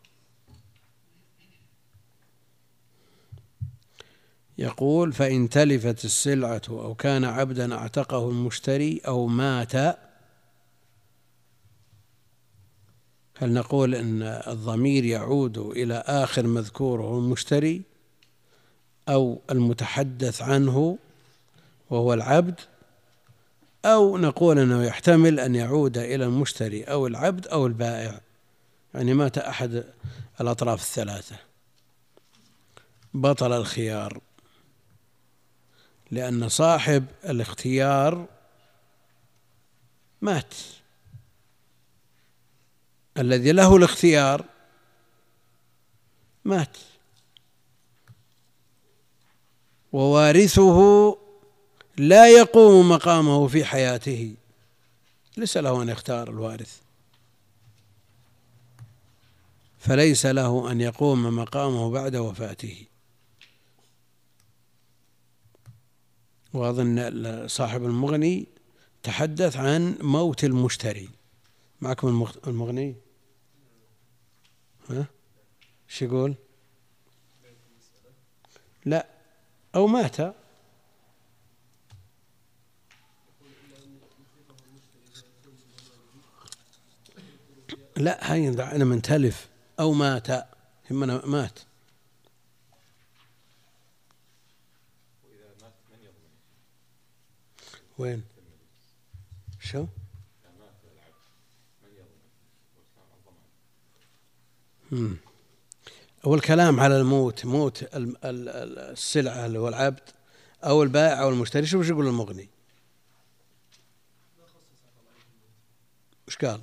يقول: فإن تلفت السلعة أو كان عبدا اعتقه المشتري أو مات، هل نقول إن الضمير يعود إلى آخر مذكوره المشتري أو المتحدث عنه وهو العبد، أو نقول أنه يحتمل أن يعود إلى المشتري أو العبد أو البائع، يعني مات أحد الأطراف الثلاثة، بطل الخيار، لأن صاحب الاختيار مات، الذي له الاختيار مات، ووارثه لا يقوم مقامه في حياته، ليس له أن يختار الوارث، فليس له أن يقوم مقامه بعد وفاته. وأظن صاحب المغني تحدث عن موت المشتري. معكم المغني؟ ها؟ شو يقول؟ لا، أو مات. لا، هاي أنا من تلف أو مات، همنا مات. وين؟ شو؟ مم. أول كلام على الموت، موت السلعة اللي هو العبد أو البائع أو المشتري. شو يقول المغني؟ وش قال؟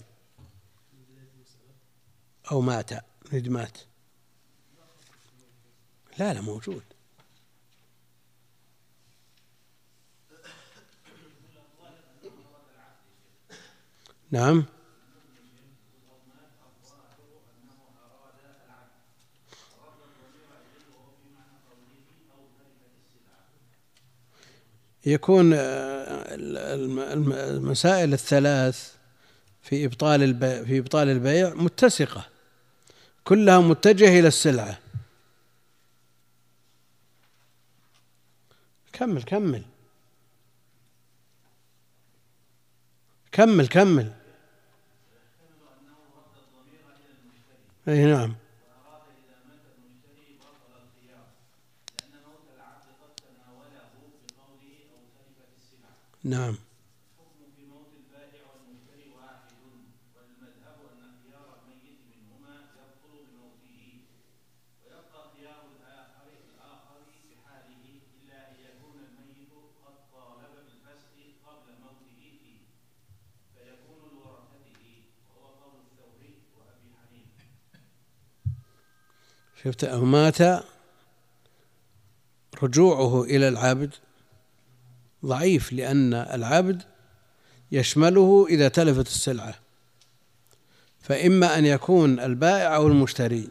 أو مات، نريد مات. لا لا، موجود. نعم. يكون المسائل الثلاث في إبطال البيع في إبطال البيع متسقة، كلها متجهة إلى السلعة. كمل كمل كمل كمل. أي نعم. نعم. في موت البائع والمشتري واحد، والمذهب أن خيار الميت منهما يبطل بموته، ويبقى خيار الآخر الآخر بحاله إلا أن يكون الميت قد طالب بالفسخ قبل موته فيه، فيكون لورثته، وهو قول الثوري وأبي حنيفة. شفت أو مات رجوعه إلى العبد ضعيف، لأن العبد يشمله إذا تلفت السلعة، فإما أن يكون البائع أو المشتري.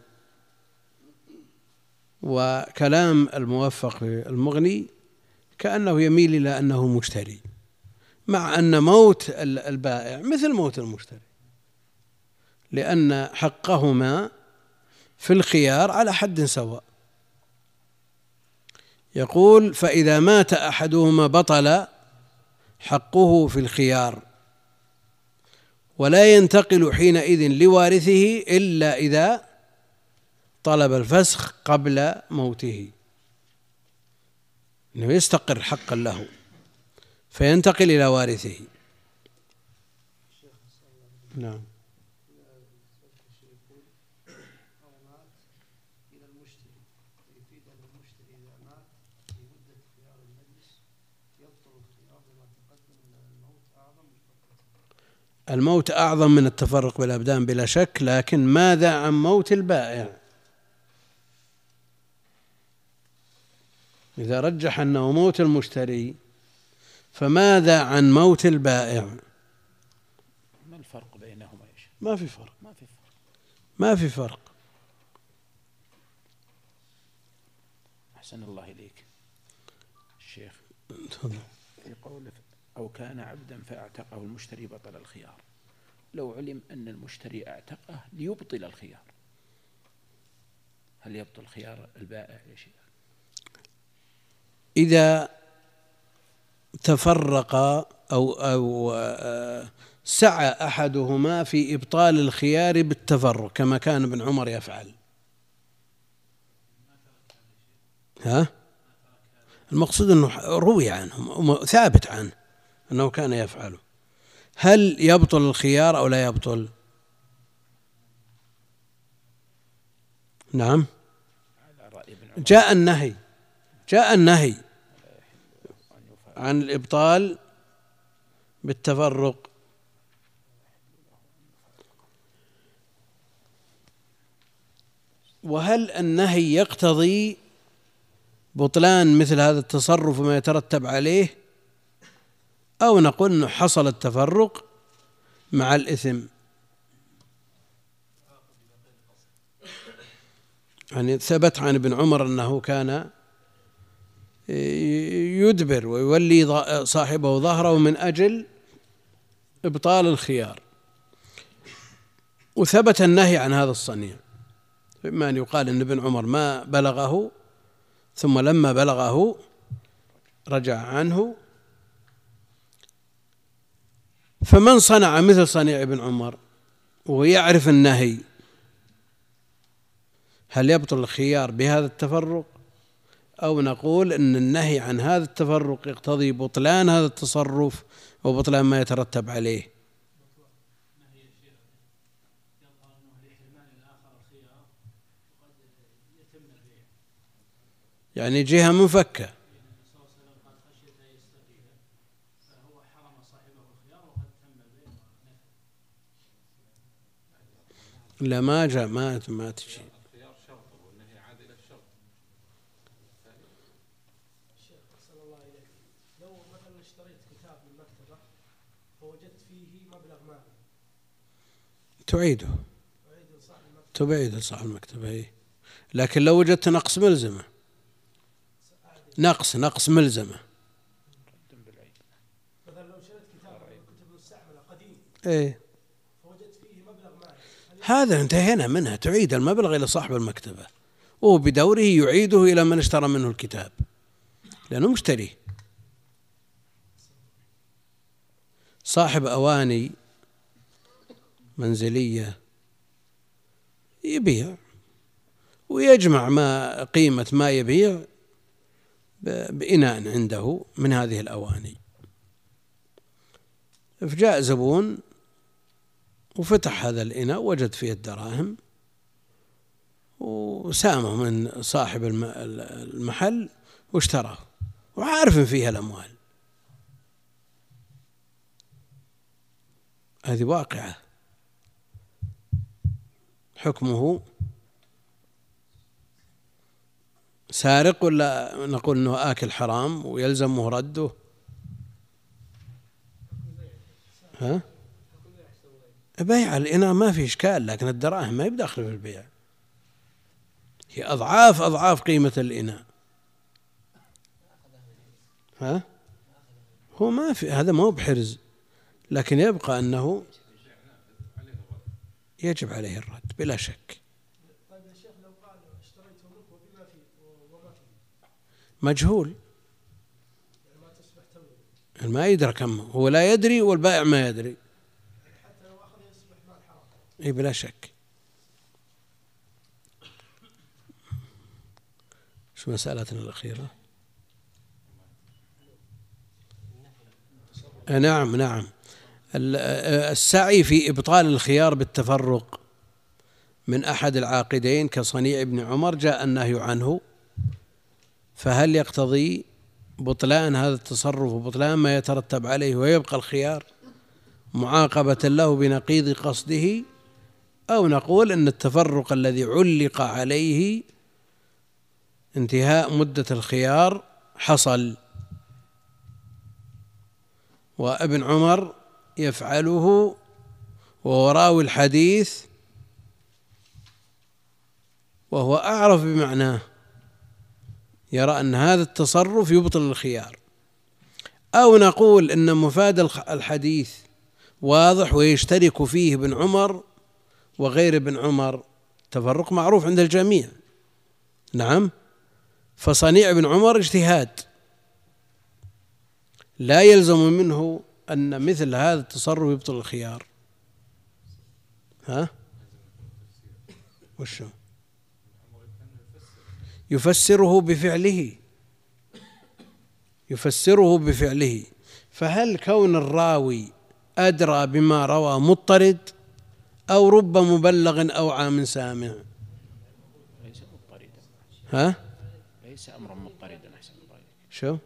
وكلام الموفق في المغني كأنه يميل إلى أنه مشتري، مع أن موت البائع مثل موت المشتري، لأن حقهما في الخيار على حد سواء. يقول: فإذا مات أحدهما بطل حقه في الخيار، ولا ينتقل حينئذ لوارثه إلا إذا طلب الفسخ قبل موته، إنه يستقر حقا له فينتقل إلى وارثه. نعم. الموت أعظم من التفرق بالأبدان بلا شك، لكن ماذا عن موت البائع؟ إذا رجح أنه موت المشتري فماذا عن موت البائع؟ ما الفرق بينهما؟ ما في فرق، ما في فرق، ما في فرق. أحسن الله إليك الشيخ. تفضل. في قوله أو كان عبدا فاعتقه المشتري بطل الخيار، لو علم أن المشتري اعتقه ليبطل الخيار، هل يبطل خيار البائع يا شيخ؟ إذا تفرق أو أو سعى أحدهما في إبطال الخيار بالتفرق كما كان ابن عمر يفعل. ها؟ المقصود أنه روي عنه ثابت عنه أنه كان يفعله. هل يبطل الخيار أو لا يبطل؟ نعم. جاء النهي جاء النهي عن الإبطال بالتفرق. وهل النهي يقتضي بطلان مثل هذا التصرف وما يترتب عليه، أو نقول أنه حصل التفرق مع الإثم؟ يعني ثبت عن ابن عمر أنه كان يدبر ويولي صاحبه ظهره من أجل إبطال الخيار، وثبت النهي عن هذا الصنيع، إما أن يقال أن ابن عمر ما بلغه ثم لما بلغه رجع عنه. فمن صنع مثل صنيع ابن عمر ويعرف النهي، هل يبطل الخيار بهذا التفرق، أو نقول أن النهي عن هذا التفرق يقتضي بطلان هذا التصرف وبطلان ما يترتب عليه؟ يعني جهة منفكة. لا ما جاء ما ما تجي. الخيار شرط والنهي عاد إلى الشرط. الشيخ أحسن الله إليك، لو مثلا اشتريت كتاب من مكتبة فوجدت فيه مبلغ مالي تعيده أعيد لصاحب المكتبة. تبعيد لصاحب المكتبة هي. لكن لو وجدت نقص ملزمة، نقص نقص ملزمة، مثلا لو شريت كتاب من الكتب المستعملة قديم إيه فوجدت فيه مبلغ مالي، هذا انتهينا منها، تعيد المبلغ إلى صاحب المكتبة، وهو بدوره يعيده إلى من اشترى منه الكتاب لأنه مشتري. صاحب أواني منزلية يبيع ويجمع ما قيمة ما يبيع بإناء عنده من هذه الأواني، فجاء زبون وفتح هذا الإناء وجد فيه الدراهم وسامه من صاحب المحل واشتراه وعارف فيها الأموال. هذه واقعة، حكمه سارق ولا نقول أنه آكل حرام ويلزمه رده؟ ها؟ بيع الإناء ما في إشكال، لكن الدراهم ما يدخل في البيع، هي أضعاف أضعاف قيمة الإناء. ها؟ هو ما في، هذا ما هو بحرز، لكن يبقى أنه يجب عليه الرد بلا شك. طيب يا شيخ لو قال اشتريته منك وبما فيه وما فيه مجهول، يعني ما تصبح تملك، ما يدري كم هو، لا يدري والبائع ما يدري، حتى لو أخذ يصبح مال حرام. اي بلا شك. شو مسألتنا الأخيرة؟ نعم نعم، السعي في إبطال الخيار بالتفرق من أحد العاقدين كصنيع ابن عمر جاء النهي عنه، فهل يقتضي بطلان هذا التصرف وبطلان ما يترتب عليه ويبقى الخيار معاقبة له بنقيض قصده، أو نقول أن التفرق الذي علق عليه انتهاء مدة الخيار حصل، وابن عمر يفعله وهو راوي الحديث وهو أعرف بمعناه، يرى أن هذا التصرف يبطل الخيار، أو نقول أن مفاد الحديث واضح ويشترك فيه ابن عمر وغير ابن عمر، تفرق معروف عند الجميع. نعم، فصنيع ابن عمر اجتهاد، لا يلزم منه أن مثل هذا التصرف يبطل الخيار. ها؟ وشو؟ يفسره بفعله، يفسره بفعله. فهل كون الراوي أدرى بما روى مضطرد أو رب مبلغ أوعى من سامع؟ ليس مضطردا. ها؟ ليس أمرا مضطردا أحسن الله. شو؟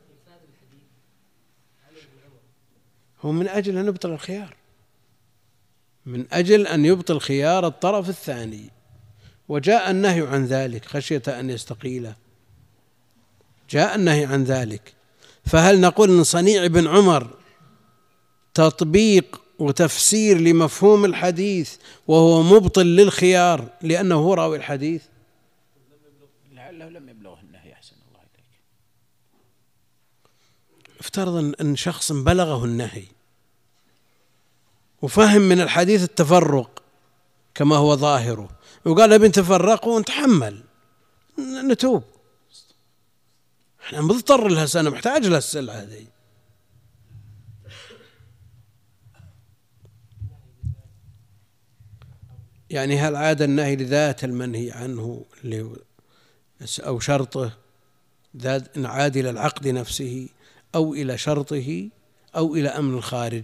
هو من أجل أن يبطل الخيار، من أجل أن يبطل خيار الطرف الثاني، وجاء النهي عن ذلك خشية أن يستقيله، جاء النهي عن ذلك. فهل نقول أن صنيع ابن عمر تطبيق وتفسير لمفهوم الحديث وهو مبطل للخيار لأنه هو راوي الحديث؟ لعله لم يبلغه النهي أحسن الله إليك. افترض أن شخص بلغه النهي وفهم من الحديث التفرق كما هو ظاهره، وقال ابن تفرقوا ونتحمل نتوب، احنا مضطر لها سنة، محتاج لها السلعة هذه. يعني هل عاد النهي لذات المنهي عنه أو شرطه، ذات عاد إلى العقد نفسه أو إلى شرطه أو إلى أمن الخارج؟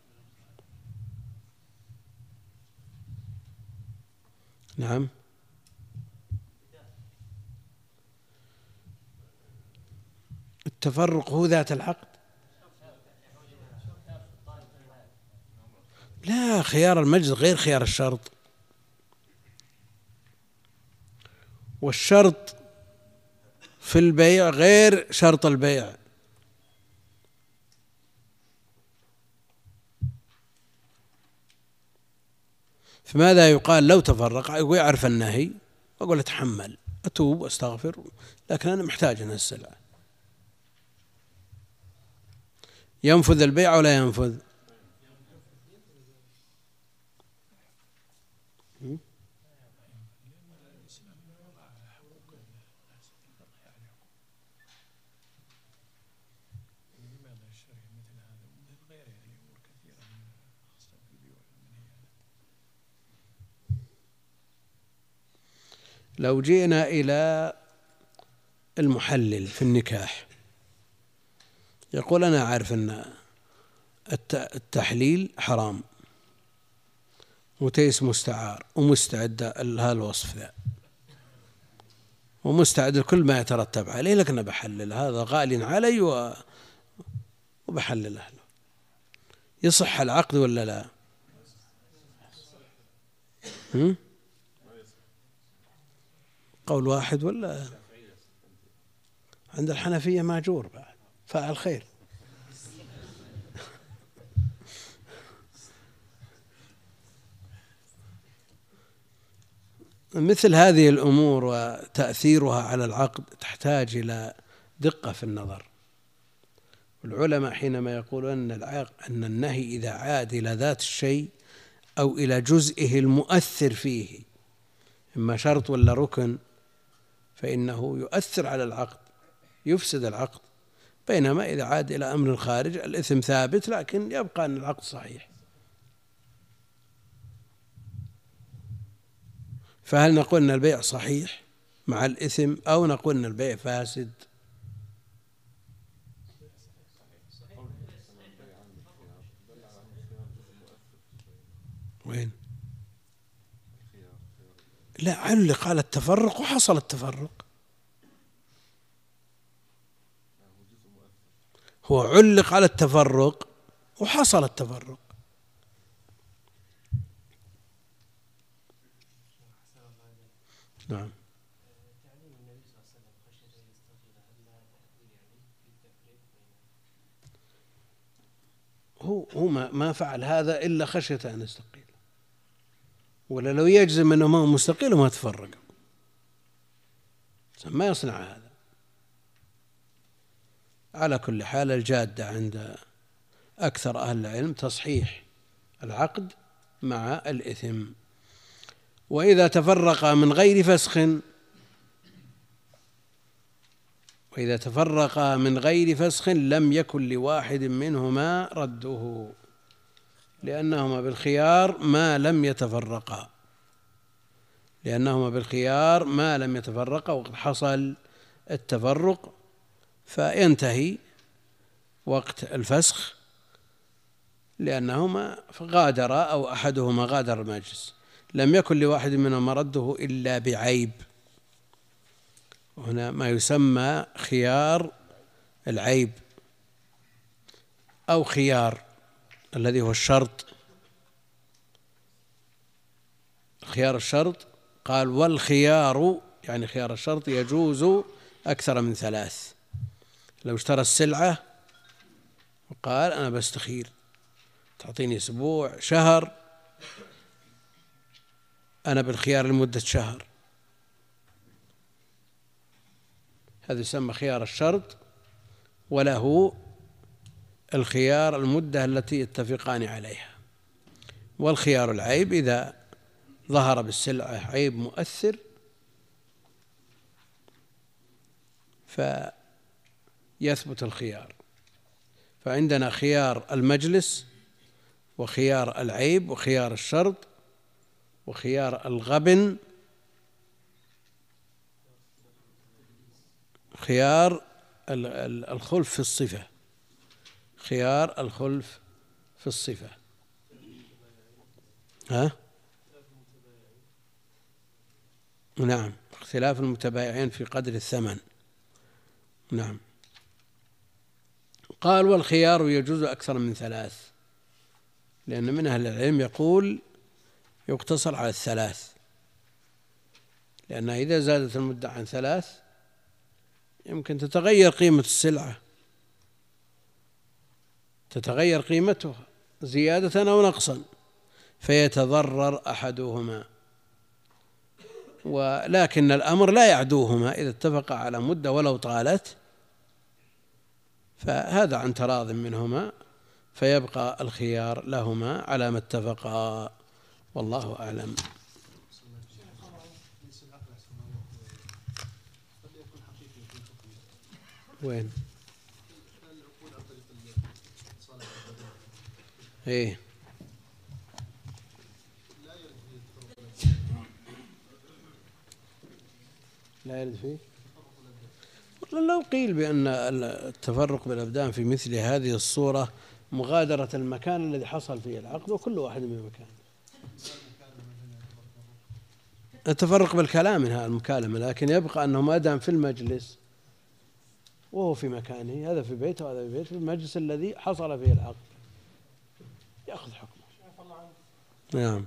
نعم. التفرق هو ذات العقد؟ لا، خيار المجلس غير خيار الشرط، والشرط في البيع غير شرط البيع. فماذا يقال لو تفرق ويعرف النهي أقول أتحمل أتوب وأستغفر، لكن أنا محتاج أن السلعة، ينفذ البيع ولا ينفذ؟ لو جئنا إلى المحلل في النكاح يقول أنا أعرف أن التحليل حرام وتيس مستعار ومستعد لهذا الوصف ذا ومستعد لكل ما يترتب عليه، لكن بحلل هذا غال علي وبحلله له. يصح العقد ولا لا؟ هم؟ قول واحد ولا عند الحنفية ماجور بعد فاعل خير. مثل هذه الأمور وتأثيرها على العقد تحتاج إلى دقة في النظر. العلماء حينما يقولون أن أن النهي إذا عاد إلى ذات الشيء أو إلى جزئه المؤثر فيه إما شرط ولا ركن فإنه يؤثر على العقد يفسد العقد، بينما إذا عاد إلى أمر خارج الإثم ثابت لكن يبقى أن العقد صحيح. فهل نقول أن البيع صحيح مع الإثم أو نقول أن البيع فاسد؟ وين؟ لا، علق على التفرق وحصل التفرق. هو علق على التفرق وحصل التفرق. نعم. هو هو ما فعل هذا إلا خشية أن يستقيل، ولا لو يجزم أنه ما هو مستقيل وما تفرق ما يصنع هذا. على كل حال الجادة عند أكثر أهل العلم تصحيح العقد مع الإثم. وإذا تفرق من غير فسخ وإذا تفرق من غير فسخ لم يكن لواحد منهما رده، لأنهما بالخيار ما لم يتفرقا لأنهما بالخيار ما لم يتفرقا وقد حصل التفرق فينتهي وقت الفسخ لأنهما غادرا أو أحدهما غادر المجلس. لم يكن لواحد منهما رده إلا بعيب. هنا ما يسمى خيار العيب أو خيار الذي هو الشرط. خيار الشرط قال والخيار يعني خيار الشرط يجوز أكثر من ثلاث. لو اشترى السلعة وقال أنا بستخير تعطيني أسبوع شهر، أنا بالخيار لمدة شهر، هذا يسمى خيار الشرط، وله الخيار المدة التي يتفقان عليها. والخيار العيب إذا ظهر بالسلعة عيب مؤثر فيثبت الخيار. فعندنا خيار المجلس وخيار العيب وخيار الشرط وخيار الغبن، خيار الخلف في الصفة خيار الخلف في الصفة ها؟ نعم، اختلاف المتبايعين في قدر الثمن. نعم. قال والخيار يجوز أكثر من ثلاث، لأن من أهل العلم يقول يقتصر على الثلاث، لأن إذا زادت المدة عن ثلاث يمكن تتغير قيمة السلعة، تتغير قيمتها زيادة أو نقصا فيتضرر أحدهما، ولكن الأمر لا يعدوهما إذا اتفقا على مدة ولو طالت، فهذا عن تراض منهما فيبقى الخيار لهما على ما اتفقا، والله أعلم. وين؟ ايه لا يرد فيه. والله لو قيل بأن التفرق بالأبدان في مثل هذه الصورة مغادرة المكان الذي حصل فيه العقد وكل واحد من مكان. التفرق بالكلام منها المكالمة، لكن يبقى أنه ما دام في المجلس وهو في مكانه، هذا في بيته وهذا في بيته، في المجلس الذي حصل فيه العقد يأخذ حكمه. نعم.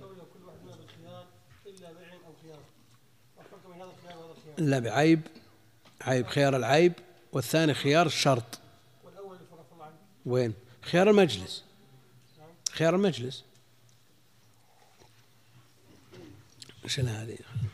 إلا بعيب، عيب خيار العيب، والثاني خيار الشرط. وين؟ خيار المجلس، خيار المجلس. ايش هذه؟